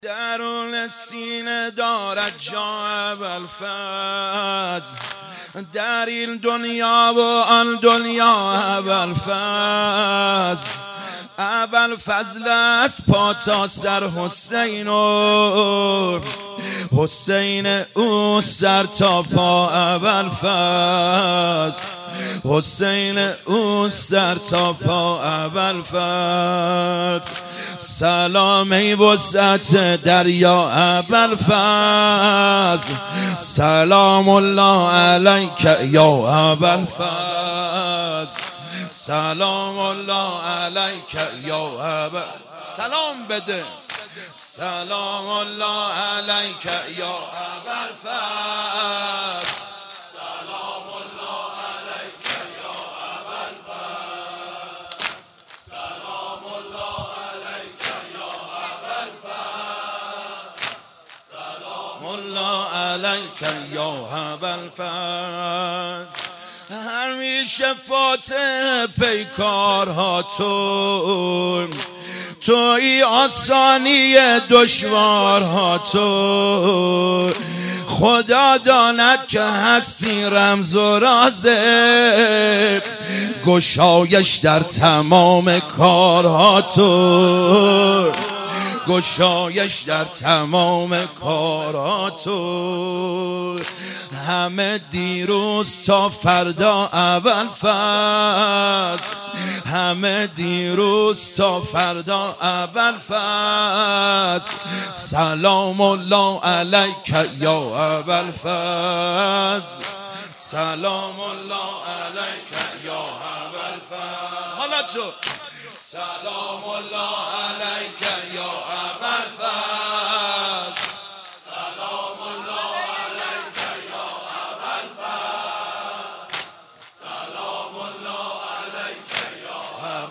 درون سینه دارد جا ابوالفضل، در این دنیا و آن دنیا ابوالفضل. ابوالفضل است پا تا سر حسین و حسین او سر تا پا ابوالفضل، حسین او سر تا پا ابوالفضل. سلام ای وسعت دریا ابوالفضل، سلام الله علیک یا ابوالفضل، سلام الله علیک یا ابوالفضل. سلام بده. سلام الله علیک یا ابوالفضل، سلام الله علیک یا ابوالفضل، سلام الله علیک یا ابوالفضل، سلام الله علیک یا ابوالفضل. همیشه فاتح پیکارها توی آسانی دشوارها تو. خدا داند که هستی رمز و رازه، گشایش در تمام کارها تو، گشایش در تمام کارها تو. همه دیروز تا فردا ابوالفضل، همه دیروز تا فردا ابوالفضل. سلام الله علیک یا ابوالفضل، سلام الله علیک یا ابوالفضل. حالا تو سلام الله علیک یا ابوالفضل، سلام الله علیک یا ابوالفضل، سلام الله علیک یا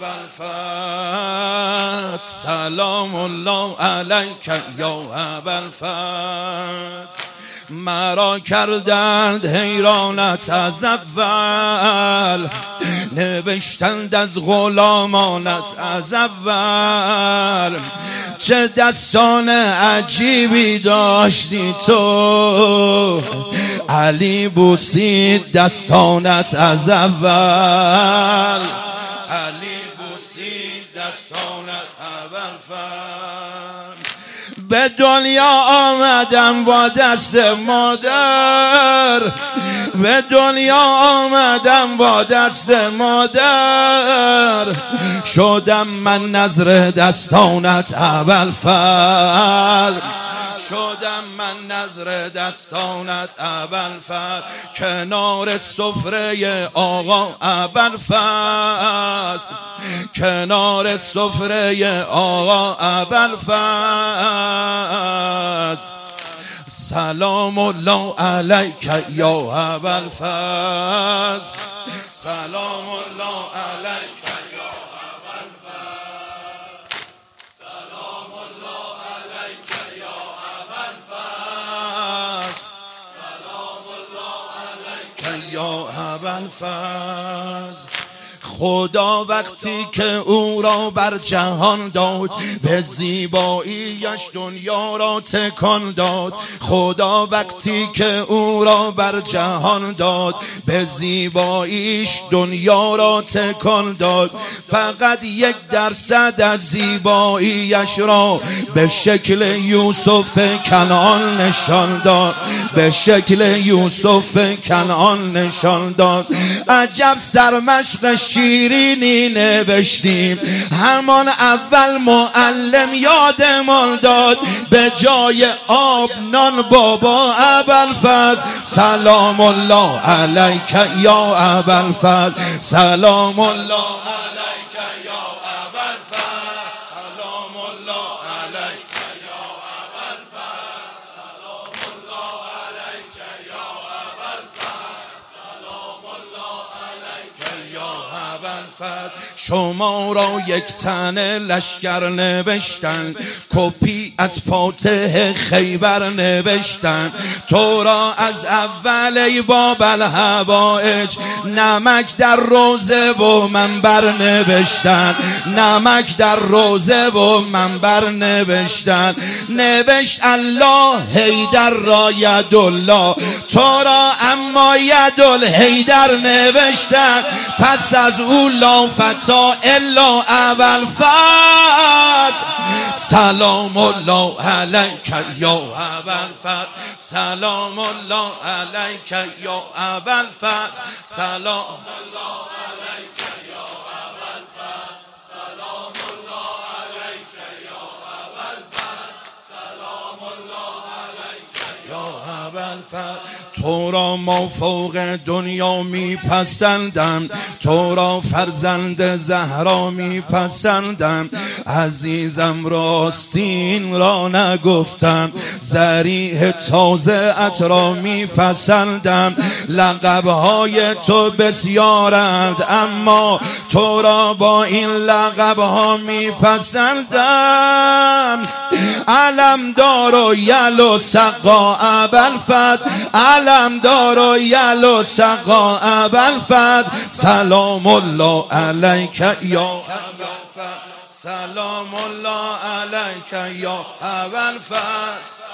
ابوالفضل، سلام الله علیک یا ابوالفضل. مرا کردند حیرانت از اول، نوشتند از غلامانت از اول. چه دستان عجیبی داشتی تو، علی بوسید دستانت از اول، علی بوسید دستانت ابوالفضل. به دنیا آمدم با دست مادر، به دنیا آمدم با دست مادر. شدم من نظر دستانت ابوالفضل، شدم من نظر دستانت ابوالفضل. کنار سفره آقا ابوالفضل، کنار سفره آقا ابوالفضل. سلام الله علیک یا ابوالفضل، سلام الله علیک یا ابوالفضل، سلام الله علیک یا ابوالفضل، سلام الله علیک یا ابوالفضل. خدا وقتی که او را بر جهان داد، به زیباییش دنیا را تکان داد. خدا وقتی که او را بر جهان داد، به زیباییش دنیا را تکان داد. فقط 1% از زیباییش را به شکل یوسف کنعان نشان داد، به شکل یوسف کنعان نشان داد. عجب سرمشق شیرینی نوشتیم، همان اول معلم یادمان داد. به جای آب نان بابا ابوالفضل، سلام الله علیک یا ابوالفضل، سلام الله علیک یا ابوالفضل، سلام الله علیک یا ابوالفضل، سلام الله علیک یا ابوالفضل، سلام الله علیک یا ابوالفضل. شما را یک تن لشکر نوشتن، کپی از فاتح خیبر نوشتن، تو را از اول ای باب الهوایج نمک در روزه و منبر نوشتن، نمک در روزه و منبر نوشتن. نوشت الله حیدر را یدالله، تو را اما یدالحیدر نوشتن. پس از او لا فتا الا ابوالفضل، سلام الله علیک یا ابوالفضل، سلام الله علیک یا ابوالفضل، سلام الله علیک یا ابوالفضل، سلام الله علیک یا ابوالفضل، سلام الله علیک یا ابوالفضل. تو را ما فوق دنیا میپسندم، تو را فرزند زهرا میپسندم. عزیزم راستین را نگفتم، ذریح تازه ات را میپسندم. لقبهای تو بسیارند اما تو را با این لقبها میپسندم. علمدار و یل و سقا ابوالفضل، علمدار و یل و سقا ابوالفضل، سلام الله علیک یا ابوالفضل، سلام الله علیک یا ابوالفضل.